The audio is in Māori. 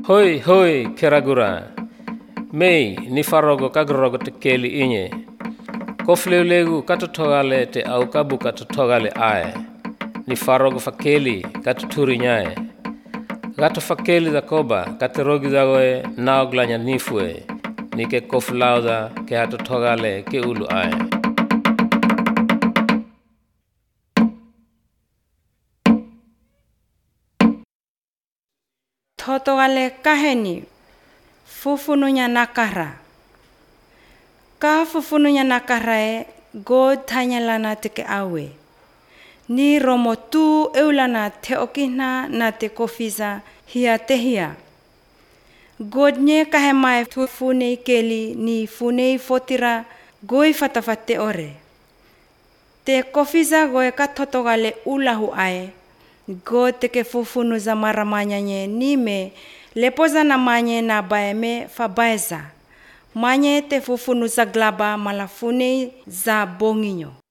Hoi, hoi, keragura. Mei, ni farogo kagrogo te keli inye. Kofleulegu katotogale te aukabu katotogale ae. Ni farogo fakeli katuturi nyae. Gato fakeli da koba katerogi da goe naoglanya nifue. Ni ke koflauda ke hatotogale ke ulu ae. Thotogale kaheni fufununya nakara. Ka fufununya nakara e God tanyalana teke awe. Ni romo tu eulana te okina na te kofiza hia tehia. God nye kahemai tu funei keli ni funei fotira goi fatafate ore. Te kofiza goe katotogale ulahu ae. God teke fufunu za maramanya nye nime lepoza na manye na baeme fabaeza. Manye te fufunu za glaba malafune za bonginyo.